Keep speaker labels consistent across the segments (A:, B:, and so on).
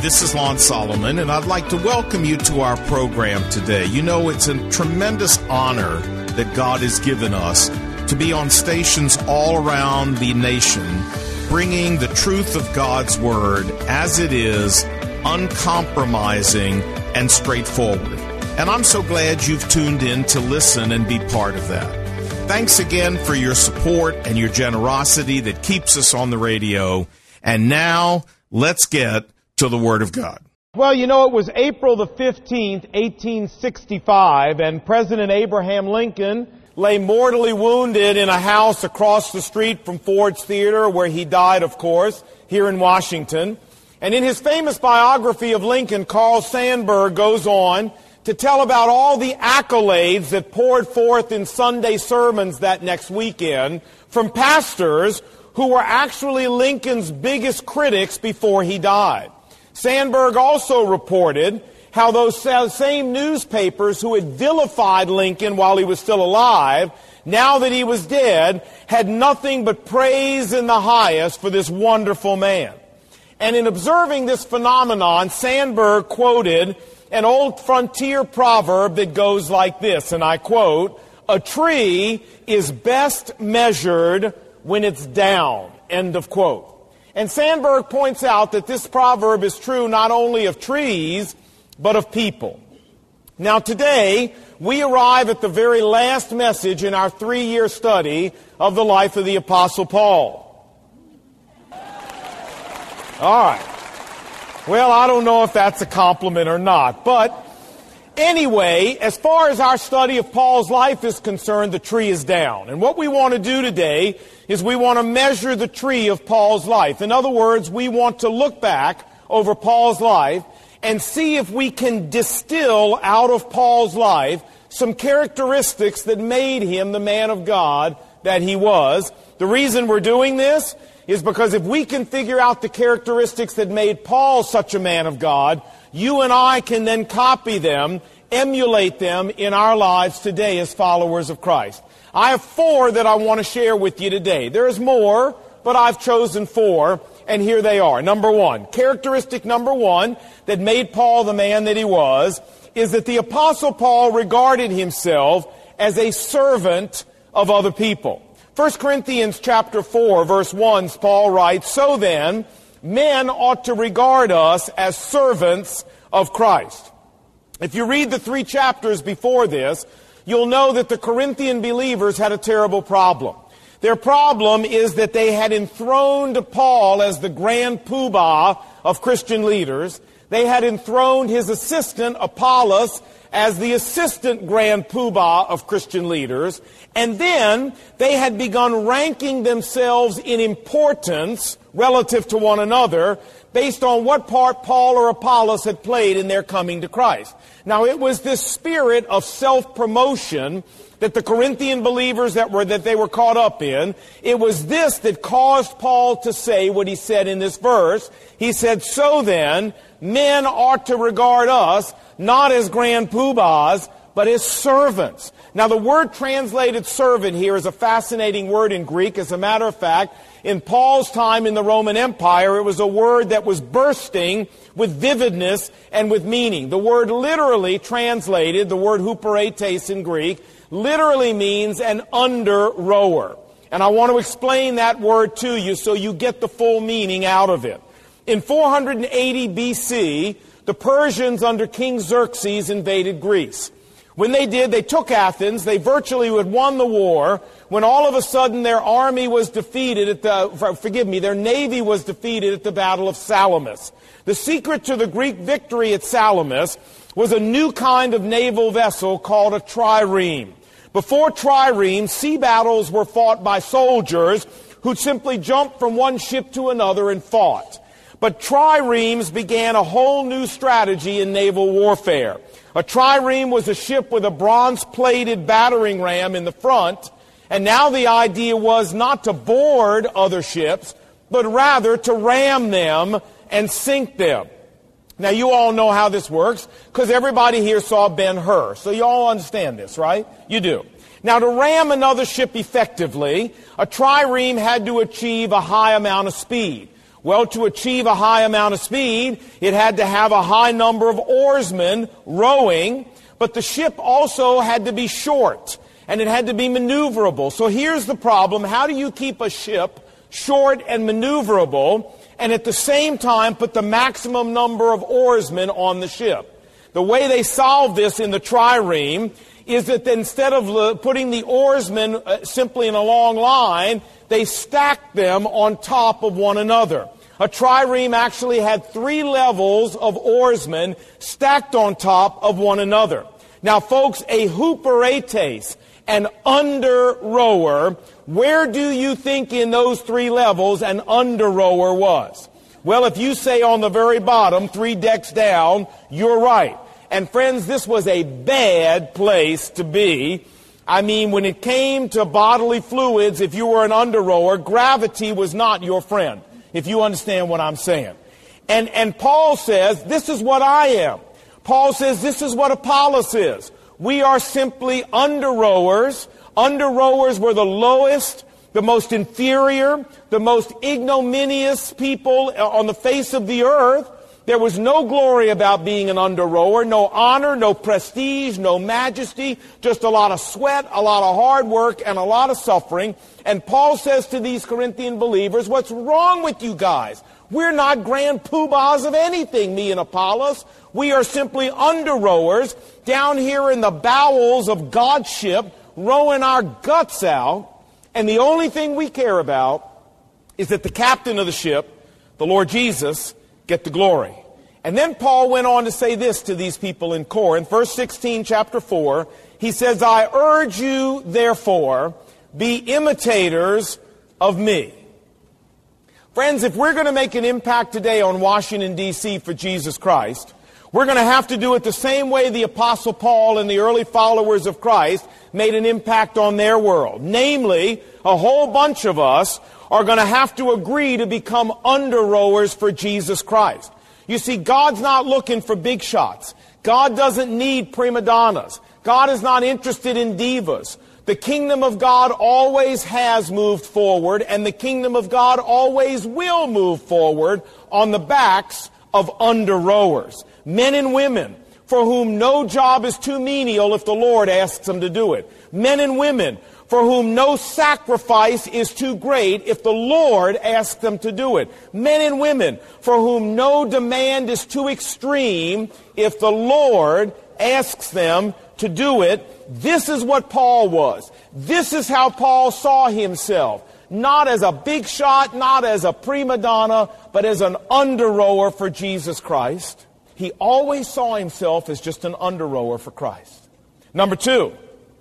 A: this is Lon Solomon, and I'd like to welcome you to our program today. You know, it's a tremendous honor that God has given us to be on stations all around the nation, bringing the truth of God's Word as it is, uncompromising and straightforward. And I'm so glad you've tuned in to listen and be part of that. Thanks again for your support and your generosity that keeps us on the radio. And now, let's get to the Word of God.
B: Well, you know, it was April the 15th, 1865, and President Abraham Lincoln lay mortally wounded in a house across the street from Ford's Theater, where he died, of course, here in Washington. And in his famous biography of Lincoln, Carl Sandburg goes on to tell about all the accolades that poured forth in Sunday sermons that next weekend from pastors who were actually Lincoln's biggest critics before he died. Sandburg also reported how those same newspapers who had vilified Lincoln while he was still alive, now that he was dead, had nothing but praise in the highest for this wonderful man. And in observing this phenomenon, Sandburg quoted an old frontier proverb that goes like this, and I quote, "A tree is best measured when it's down," end of quote. And Sandburg points out that this proverb is true not only of trees, but of people. Now today, we arrive at the very last message in our 3-year study of the life of the Apostle Paul. All right. Well, I don't know if that's a compliment or not, but anyway, as far as our study of Paul's life is concerned, the tree is down. And what we want to do today is we want to measure the tree of Paul's life. In other words, we want to look back over Paul's life and see if we can distill out of Paul's life some characteristics that made him the man of God that he was. The reason we're doing this is because if we can figure out the characteristics that made Paul such a man of God, you and I can then copy them, emulate them in our lives today as followers of Christ. I have 4 that I want to share with you today. There's more, but I've chosen 4, and here they are. Number 1, characteristic number 1 that made Paul the man that he was is that the Apostle Paul regarded himself as a servant of other people. 1 Corinthians chapter 4, verse 1, Paul writes, "So then, men ought to regard us as servants of Christ." If you read the 3 chapters before this, you'll know that the Corinthian believers had a terrible problem. Their problem is that they had enthroned Paul as the grand poobah of Christian leaders. They had enthroned his assistant, Apollos, as the assistant grand poobah of Christian leaders. And then they had begun ranking themselves in importance relative to one another based on what part Paul or Apollos had played in their coming to Christ. Now, it was this spirit of self-promotion that the Corinthian believers that they were caught up in. It was this that caused Paul to say what he said in this verse. He said, "So then, men ought to regard us not as grand poobahs, but as servants." Now, the word translated servant here is a fascinating word in Greek. As a matter of fact, in Paul's time in the Roman Empire, it was a word that was bursting with vividness and with meaning. The word literally translated, the word huperetes in Greek, literally means an under-rower. And I want to explain that word to you so you get the full meaning out of it. In 480 BC, the Persians under King Xerxes invaded Greece. When they did, they took Athens. They virtually had won the war when all of a sudden their army was defeated their navy was defeated at the Battle of Salamis. The secret to the Greek victory at Salamis was a new kind of naval vessel called a trireme. Before triremes, sea battles were fought by soldiers who simply jumped from one ship to another and fought. But triremes began a whole new strategy in naval warfare. A trireme was a ship with a bronze-plated battering ram in the front, and now the idea was not to board other ships, but rather to ram them and sink them. Now, you all know how this works, because everybody here saw Ben-Hur, so you all understand this, right? You do. Now, to ram another ship effectively, a trireme had to achieve a high amount of speed. Well, to achieve a high amount of speed, it had to have a high number of oarsmen rowing, but the ship also had to be short, and it had to be maneuverable. So here's the problem. How do you keep a ship short and maneuverable, and at the same time put the maximum number of oarsmen on the ship? The way they solve this in the trireme is that instead of putting the oarsmen simply in a long line, they stacked them on top of one another. A trireme actually had 3 levels of oarsmen stacked on top of one another. Now, folks, a huperetes, an under-rower, where do you think in those 3 levels an under-rower was? Well, if you say on the very bottom, 3 decks down, you're right. And friends, this was a bad place to be. I mean, when it came to bodily fluids, if you were an under-rower, gravity was not your friend, if you understand what I'm saying. And Paul says, this is what I am. Paul says, this is what Apollos is. We are simply under-rowers. Under-rowers were the lowest, the most inferior, the most ignominious people on the face of the earth. There was no glory about being an under-rower, no honor, no prestige, no majesty, just a lot of sweat, a lot of hard work, and a lot of suffering. And Paul says to these Corinthian believers, what's wrong with you guys? We're not grand poobahs of anything, me and Apollos. We are simply under-rowers down here in the bowels of God's ship, rowing our guts out. And the only thing we care about is that the captain of the ship, the Lord Jesus, get the glory. And then Paul went on to say this to these people in Corinth. Verse 16, chapter 4, he says, I urge you, therefore, be imitators of me. Friends, if we're going to make an impact today on Washington, D.C. for Jesus Christ, we're going to have to do it the same way the Apostle Paul and the early followers of Christ made an impact on their world. Namely, a whole bunch of us are going to have to agree to become under-rowers for Jesus Christ. You see, God's not looking for big shots. God doesn't need prima donnas. God is not interested in divas. The kingdom of God always has moved forward, and the kingdom of God always will move forward on the backs of under-rowers. Men and women for whom no job is too menial if the Lord asks them to do it. Men and women for whom no sacrifice is too great if the Lord asks them to do it. Men and women for whom no demand is too extreme if the Lord asks them to do it. This is what Paul was. This is how Paul saw himself. Not as a big shot, not as a prima donna, but as an under-rower for Jesus Christ. He always saw himself as just an under-rower for Christ. Number 2.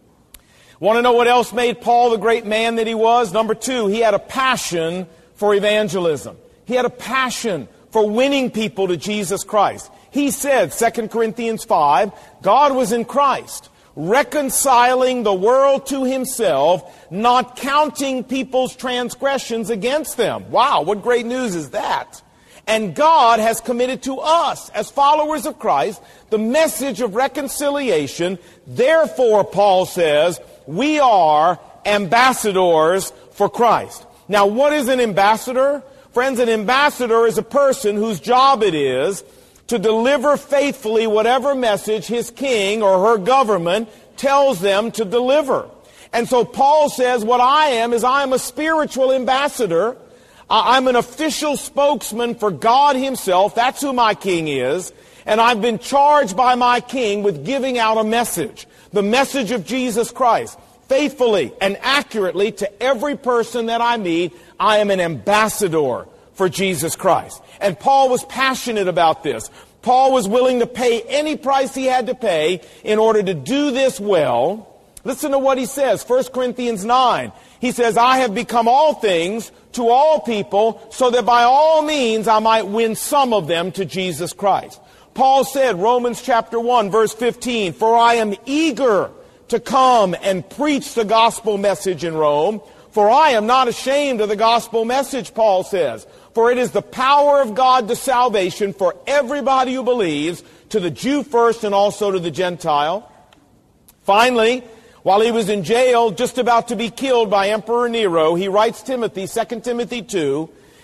B: Want to know what else made Paul the great man that he was? Number 2, he had a passion for evangelism. He had a passion for winning people to Jesus Christ. He said, 2 Corinthians 5, God was in Christ, reconciling the world to himself, not counting people's transgressions against them. Wow, what great news is that? And God has committed to us, as followers of Christ, the message of reconciliation. Therefore, Paul says, we are ambassadors for Christ. Now, what is an ambassador? Friends, an ambassador is a person whose job it is to deliver faithfully whatever message his king or her government tells them to deliver. And so Paul says, what I am is I am a spiritual ambassador. I'm an official spokesman for God himself. That's who my king is. And I've been charged by my king with giving out a message. The message of Jesus Christ. Faithfully and accurately to every person that I meet, I am an ambassador for Jesus Christ. And Paul was passionate about this. Paul was willing to pay any price he had to pay in order to do this well. Listen to what he says, 1 Corinthians 9. He says, I have become all things to all people so that by all means I might win some of them to Jesus Christ. Paul said, Romans chapter 1, verse 15, for I am eager to come and preach the gospel message in Rome, for I am not ashamed of the gospel message, Paul says, for it is the power of God to salvation for everybody who believes, to the Jew first and also to the Gentile. Finally, while he was in jail, just about to be killed by Emperor Nero, he writes Timothy, 2 Timothy 2,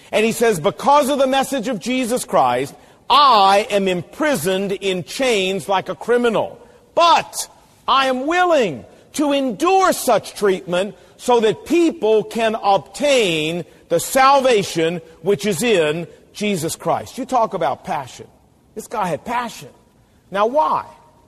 B: And he says, because of the message of Jesus Christ, I am imprisoned in chains like a criminal. But I am willing to endure such treatment so that people can obtain the salvation which is in Jesus Christ. You talk about passion. This guy had passion. Now why?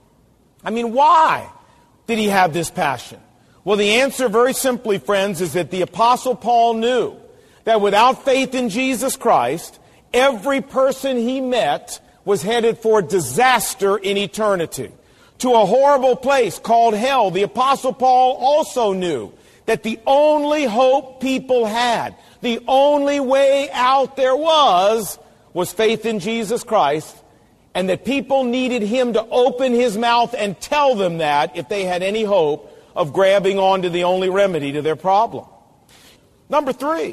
B: Why did he have this passion? Well, the answer very simply, friends, is that the Apostle Paul knew that without faith in Jesus Christ, every person he met was headed for disaster in eternity, to a horrible place called hell. The Apostle Paul also knew that the only hope people had, the only way out there was faith in Jesus Christ, and that people needed him to open his mouth and tell them that if they had any hope of grabbing onto the only remedy to their problem. Number 3,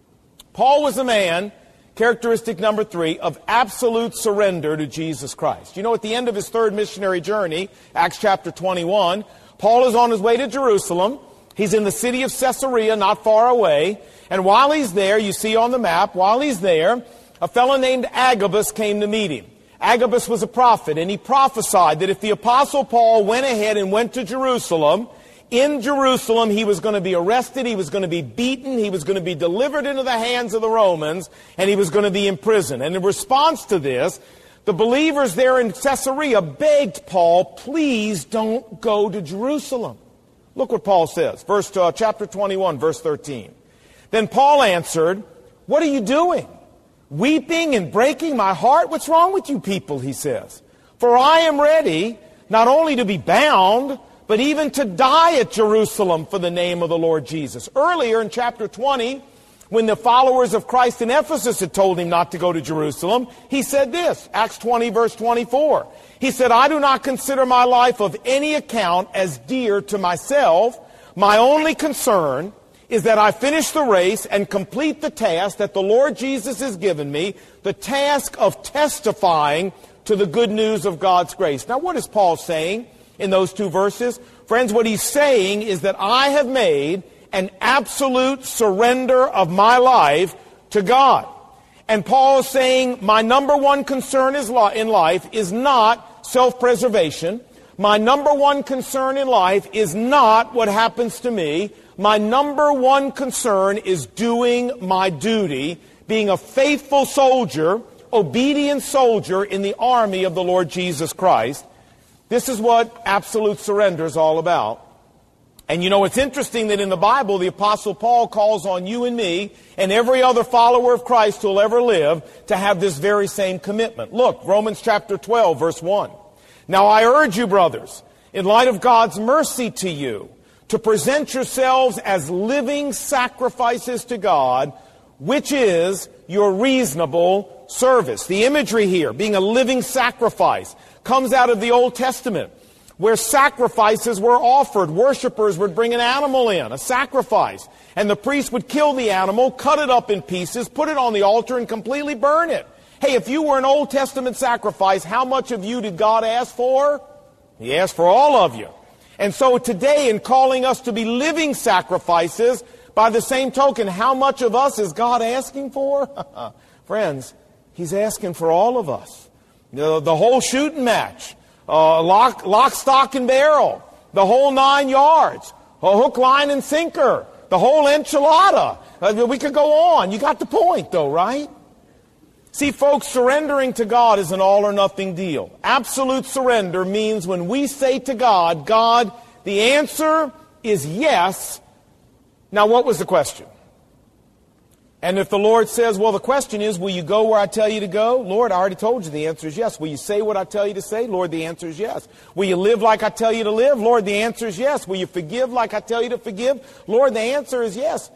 B: Paul was a man, characteristic number 3, of absolute surrender to Jesus Christ. You know, at the end of his 3rd missionary journey, Acts chapter 21, Paul is on his way to Jerusalem. He's in the city of Caesarea, not far away. And while he's there, you see on the map, while he's there, a fellow named Agabus came to meet him. Agabus was a prophet, and he prophesied that if the Apostle Paul went ahead and went to Jerusalem, in Jerusalem he was going to be arrested, he was going to be beaten, he was going to be delivered into the hands of the Romans, and he was going to be imprisoned. And in response to this, the believers there in Caesarea begged Paul, please don't go to Jerusalem. Look what Paul says, chapter 21, verse 13. Then Paul answered, what are you doing? Weeping and breaking my heart? What's wrong with you people, he says. For I am ready not only to be bound, but even to die at Jerusalem for the name of the Lord Jesus. Earlier in chapter 20, when the followers of Christ in Ephesus had told him not to go to Jerusalem, he said this, Acts 20, verse 24. He said, I do not consider my life of any account as dear to myself. My only concern is that I finish the race and complete the task that the Lord Jesus has given me, the task of testifying to the good news of God's grace. Now, what is Paul saying in those 2 verses? Friends, what he's saying is that I have made an absolute surrender of my life to God. And Paul is saying my number one concern in life is not self-preservation. My number one concern in life is not what happens to me. My number one concern is doing my duty, being a faithful soldier, obedient soldier in the army of the Lord Jesus Christ. This is what absolute surrender is all about. And you know, it's interesting that in the Bible, the Apostle Paul calls on you and me and every other follower of Christ who will ever live to have this very same commitment. Look, Romans chapter 12, verse 1. Now I urge you, brothers, in light of God's mercy to you, to present yourselves as living sacrifices to God, which is your reasonable service. The imagery here, being a living sacrifice, comes out of the Old Testament, where sacrifices were offered. Worshippers would bring an animal in, a sacrifice, and the priest would kill the animal, cut it up in pieces, put it on the altar, and completely burn it. Hey, if you were an Old Testament sacrifice, how much of you did God ask for? He asked for all of you. And so today, in calling us to be living sacrifices, by the same token, how much of us is God asking for? Friends, He's asking for all of us. The whole shooting match, lock, stock, and barrel, the whole 9 yards, a hook, line, and sinker, the whole enchilada. We could go on. You got the point, though, right? See, folks, surrendering to God is an all-or-nothing deal. Absolute surrender means when we say to God, God, the answer is yes. Now, what was the question? And if the Lord says, well, the question is, will you go where I tell you to go? Lord, I already told you the answer is yes. Will you say what I tell you to say? Lord, the answer is yes. Will you live like I tell you to live? Lord, the answer is yes. Will you forgive like I tell you to forgive? Lord, the answer is yes.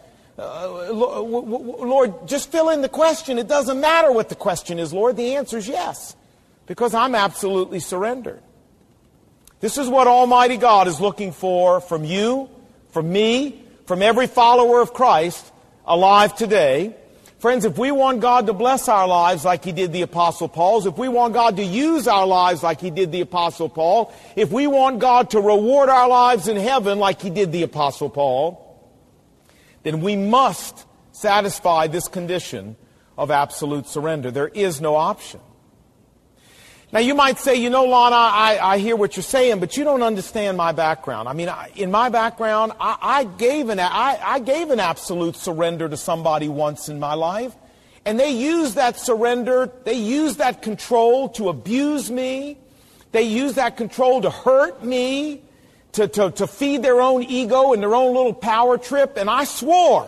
B: Lord, just fill in the question. It doesn't matter what the question is, Lord. The answer is yes, because I'm absolutely surrendered. This is what Almighty God is looking for from you, from me, from every follower of Christ alive today. Friends, if we want God to bless our lives like He did the Apostle Paul's, if we want God to use our lives like He did the Apostle Paul, if we want God to reward our lives in heaven like He did the Apostle Paul, then we must satisfy this condition of absolute surrender. There is no option. Now, you might say, you know, Lon, I hear what you're saying, but you don't understand my background. I mean, in my background, I gave an absolute surrender to somebody once in my life, and they used that surrender, they used that control to abuse me, they used that control to hurt me, to feed their own ego and their own little power trip, and I swore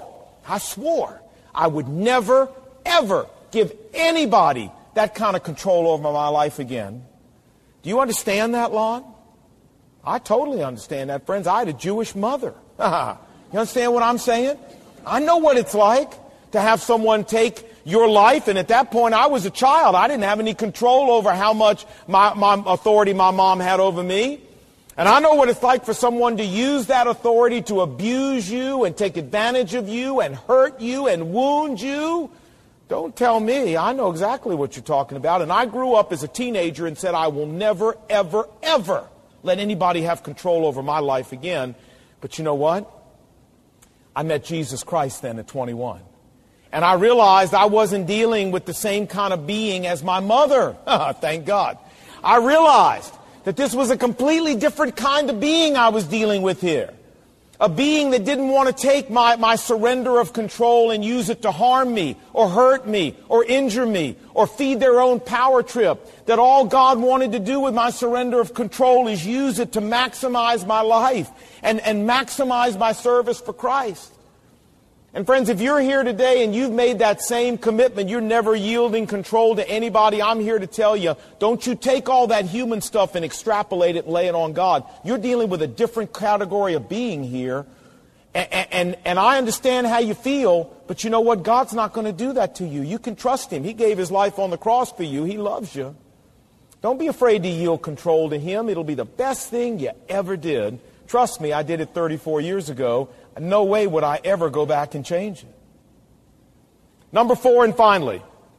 B: I would never, ever give anybody that kind of control over my life again. Do you understand that, Lon? I totally understand that, friends. I had a Jewish mother. You understand what I'm saying? I know what it's like to have someone take your life, and at that point I was a child. I didn't have any control over how much my authority my mom had over me. And I know what it's like for someone to use that authority to abuse you and take advantage of you and hurt you and wound you. Don't tell me. I know exactly what you're talking about. And I grew up as a teenager and said, I will never, ever, ever let anybody have control over my life again. But you know what? I met Jesus Christ then at 21. And I realized I wasn't dealing with the same kind of being as my mother. Thank God. I realized that this was a completely different kind of being I was dealing with here. A being that didn't want to take my surrender of control and use it to harm me or hurt me or injure me or feed their own power trip. That all God wanted to do with my surrender of control is use it to maximize my life and maximize my service for Christ. And friends, if you're here today and you've made that same commitment, you're never yielding control to anybody, I'm here to tell you, don't you take all that human stuff and extrapolate it and lay it on God. You're dealing with a different category of being here. And I understand how you feel, but you know what? God's not going to do that to you. You can trust Him. He gave His life on the cross for you. He loves you. Don't be afraid to yield control to Him. It'll be the best thing you ever did. Trust me, I did it 34 years ago. No way would I ever go back and change it. Number 4, and finally,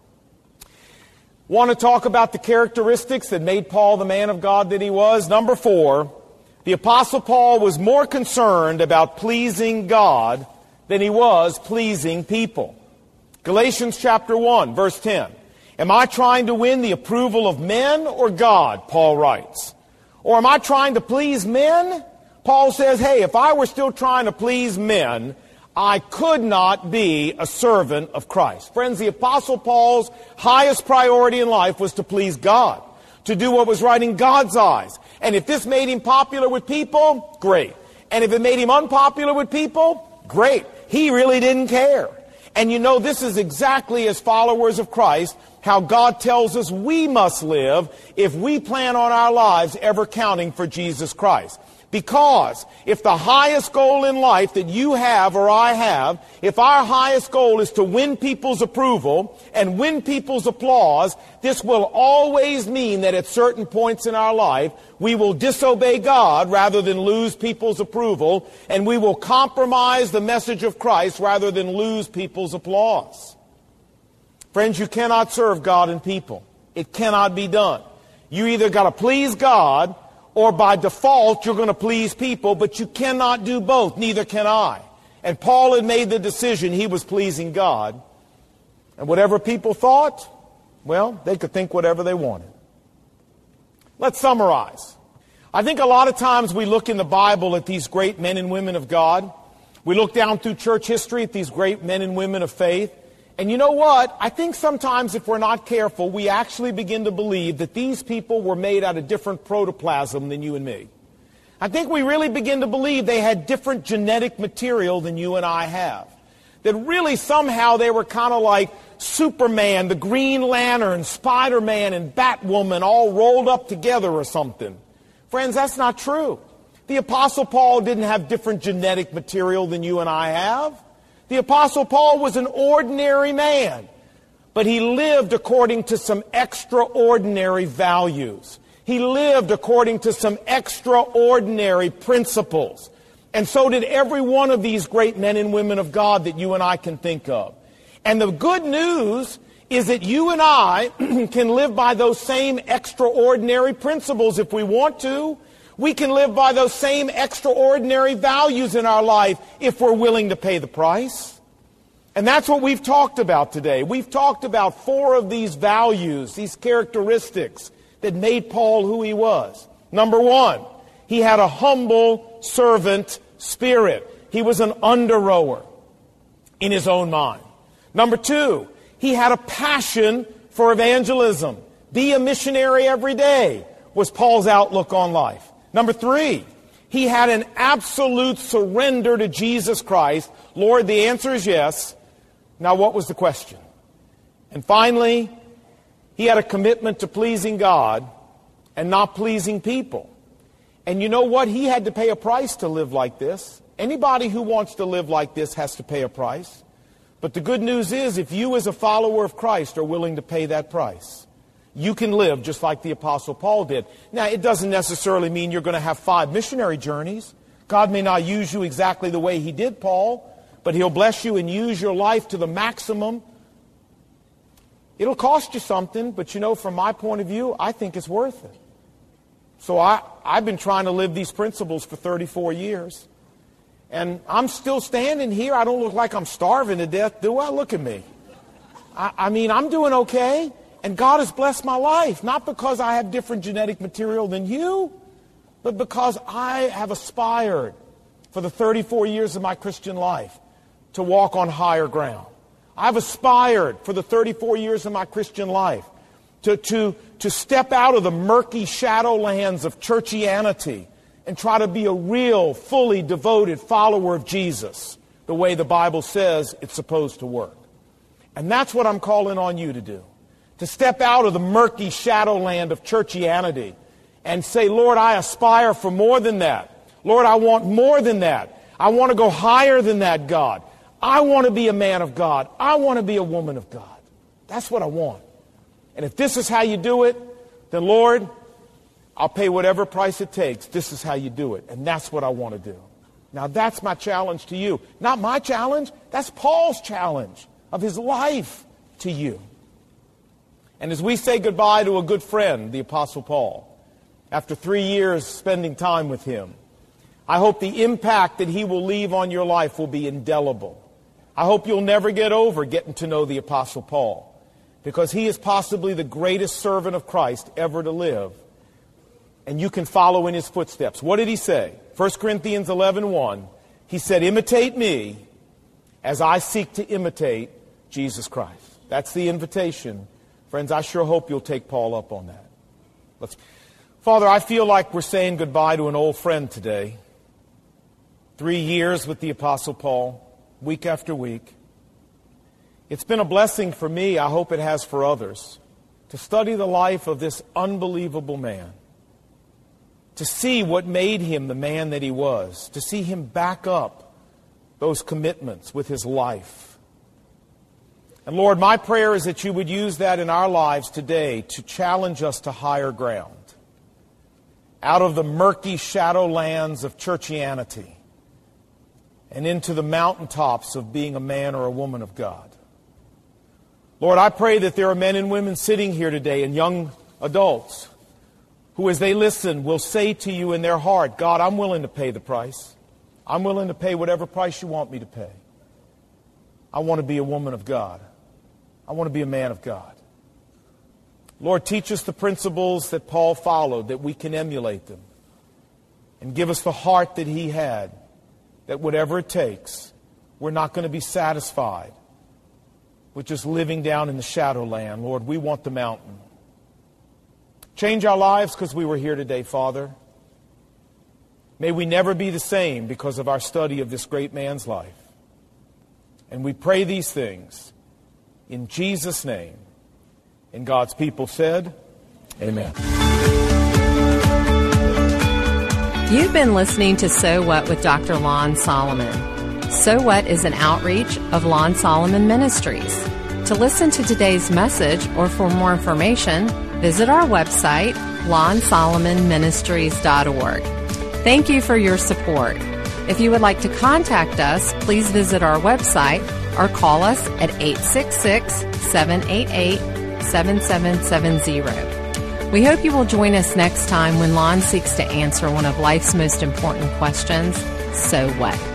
B: want to talk about the characteristics that made Paul the man of God that he was. Number 4, the Apostle Paul was more concerned about pleasing God than he was pleasing people. Galatians chapter 1, verse 10. Am I trying to win the approval of men or God? Paul writes. Or am I trying to please men? Paul says, hey, if I were still trying to please men, I could not be a servant of Christ. Friends, the Apostle Paul's highest priority in life was to please God, to do what was right in God's eyes. And if this made him popular with people, great. And if it made him unpopular with people, great. He really didn't care. And you know, this is exactly as followers of Christ, how God tells us we must live if we plan on our lives ever counting for Jesus Christ. Because if the highest goal in life that you have or I have, if our highest goal is to win people's approval and win people's applause, this will always mean that at certain points in our life, we will disobey God rather than lose people's approval, and we will compromise the message of Christ rather than lose people's applause. Friends, you cannot serve God and people. It cannot be done. You either got to please God, or by default, you're going to please people, but you cannot do both. Neither can I. And Paul had made the decision he was pleasing God. And whatever people thought, well, they could think whatever they wanted. Let's summarize. I think a lot of times we look in the Bible at these great men and women of God. We look down through church history at these great men and women of faith. And you know what? I think sometimes if we're not careful, we actually begin to believe that these people were made out of different protoplasm than you and me. I think we really begin to believe they had different genetic material than you and I have. That really somehow they were kind of like Superman, the Green Lantern, Spider-Man, and Batwoman all rolled up together or something. Friends, that's not true. The Apostle Paul didn't have different genetic material than you and I have. The Apostle Paul was an ordinary man, but he lived according to some extraordinary values. He lived according to some extraordinary principles. And so did every one of these great men and women of God that you and I can think of. And the good news is that you and I can live by those same extraordinary principles if we want to. We can live by those same extraordinary values in our life if we're willing to pay the price. And that's what we've talked about today. We've talked about 4 of these values, these characteristics that made Paul who he was. Number 1, he had a humble servant spirit. He was an under-rower in his own mind. Number 2, he had a passion for evangelism. Be a missionary every day was Paul's outlook on life. Number 3, he had an absolute surrender to Jesus Christ. Lord, the answer is yes. Now, what was the question? And finally, he had a commitment to pleasing God and not pleasing people. And you know what? He had to pay a price to live like this. Anybody who wants to live like this has to pay a price. But the good news is, if you as a follower of Christ are willing to pay that price, you can live just like the Apostle Paul did. Now, it doesn't necessarily mean you're going to have 5 missionary journeys. God may not use you exactly the way he did Paul, but he'll bless you and use your life to the maximum. It'll cost you something, but you know, from my point of view, I think it's worth it. So I've been trying to live these principles for 34 years. And I'm still standing here. I don't look like I'm starving to death, do I? Look at me. I mean, I'm doing okay. And God has blessed my life, not because I have different genetic material than you, but because I have aspired for the 34 years of my Christian life to walk on higher ground. I've aspired for the 34 years of my Christian life to step out of the murky shadowlands of churchianity and try to be a real, fully devoted follower of Jesus, the way the Bible says it's supposed to work. And that's what I'm calling on you to do. To step out of the murky shadowland of churchianity and say, Lord, I aspire for more than that. Lord, I want more than that. I want to go higher than that, God. I want to be a man of God. I want to be a woman of God. That's what I want. And if this is how you do it, then Lord, I'll pay whatever price it takes. This is how you do it. And that's what I want to do. Now that's my challenge to you. Not my challenge. That's Paul's challenge of his life to you. And as we say goodbye to a good friend, the Apostle Paul, after 3 years spending time with him, I hope the impact that he will leave on your life will be indelible. I hope you'll never get over getting to know the Apostle Paul, because he is possibly the greatest servant of Christ ever to live, and you can follow in his footsteps. What did he say? 1 Corinthians 11:1, he said, imitate me as I seek to imitate Jesus Christ. That's the invitation. Friends, I sure hope you'll take Paul up on that. Father, I feel like we're saying goodbye to an old friend today. 3 years with the Apostle Paul, week after week. It's been a blessing for me, I hope it has for others, to study the life of this unbelievable man, to see what made him the man that he was, to see him back up those commitments with his life. And Lord, my prayer is that you would use that in our lives today to challenge us to higher ground, out of the murky shadowlands of churchianity and into the mountaintops of being a man or a woman of God. Lord, I pray that there are men and women sitting here today and young adults who, as they listen, will say to you in their heart, God, I'm willing to pay the price. I'm willing to pay whatever price you want me to pay. I want to be a woman of God. I want to be a man of God. Lord, teach us the principles that Paul followed, that we can emulate them. And give us the heart that he had, that whatever it takes, we're not going to be satisfied with just living down in the shadowland. Lord, we want the mountain. Change our lives because we were here today, Father. May we never be the same because of our study of this great man's life. And we pray these things in Jesus' name. And God's people said, amen.
C: You've been listening to So What with Dr. Lon Solomon. So What is an outreach of Lon Solomon Ministries. To listen to today's message or for more information, visit our website, lonsolomonministries.org. Thank you for your support. If you would like to contact us, please visit our website or call us at 866-788-7770. We hope you will join us next time when Lon seeks to answer one of life's most important questions, so what?